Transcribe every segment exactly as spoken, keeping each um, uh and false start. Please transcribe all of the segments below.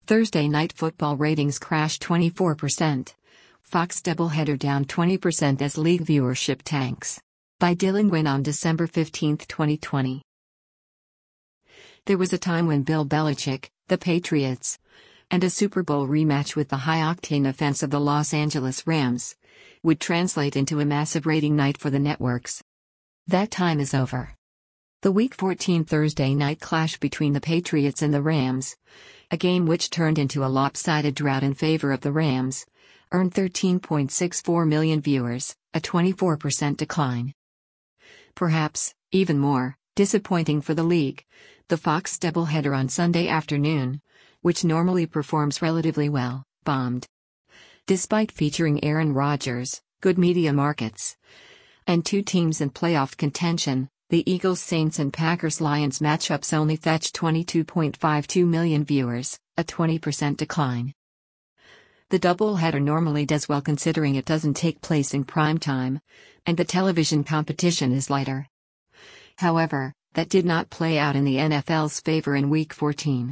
Thursday Night Football ratings crashed twenty-four percent. Fox doubleheader down twenty percent as league viewership tanks. By Dylan Gwynn on December fifteenth, twenty twenty. There was a time when Bill Belichick, the Patriots, and a Super Bowl rematch with the high-octane offense of the Los Angeles Rams would translate into a massive rating night for the networks. That time is over. The Week fourteen Thursday night clash between the Patriots and the Rams, a game which turned into a lopsided drought in favor of the Rams, earned thirteen point six four million viewers, a twenty-four percent decline. Perhaps, even more, disappointing for the league, the Fox doubleheader on Sunday afternoon, which normally performs relatively well, bombed. Despite featuring Aaron Rodgers, good media markets, and two teams in playoff contention, the Eagles-Saints and Packers-Lions matchups only fetched twenty-two point five two million viewers, a twenty percent decline. The doubleheader normally does well considering it doesn't take place in prime time, and the television competition is lighter. However, that did not play out in the N F L's favor in Week fourteen.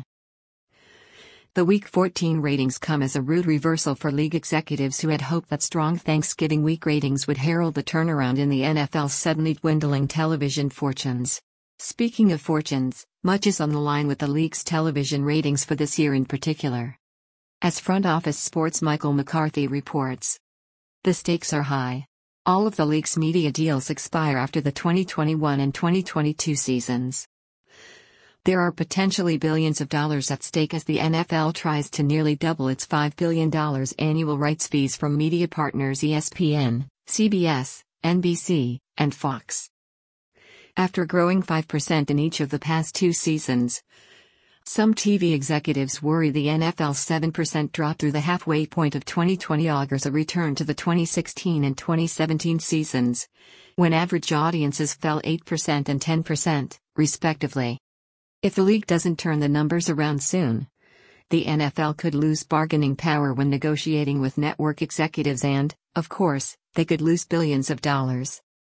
The Week fourteen ratings come as a rude reversal for league executives who had hoped that strong Thanksgiving week ratings would herald the turnaround in the N F L's suddenly dwindling television fortunes. Speaking of fortunes, much is on the line with the league's television ratings for this year in particular. As Front Office Sports' Michael McCarthy reports, the stakes are high. All of the league's media deals expire after the twenty twenty-one and twenty twenty-two seasons. There are potentially billions of dollars at stake as the N F L tries to nearly double its five billion dollars annual rights fees from media partners E S P N, C B S, N B C, and Fox. After growing five percent in each of the past two seasons, some T V executives worry the N F L's seven percent drop through the halfway point of twenty twenty augurs a return to the twenty sixteen and twenty seventeen seasons, when average audiences fell eight percent and ten percent, respectively. If the league doesn't turn the numbers around soon, the N F L could lose bargaining power when negotiating with network executives and, of course, they could lose billions of dollars.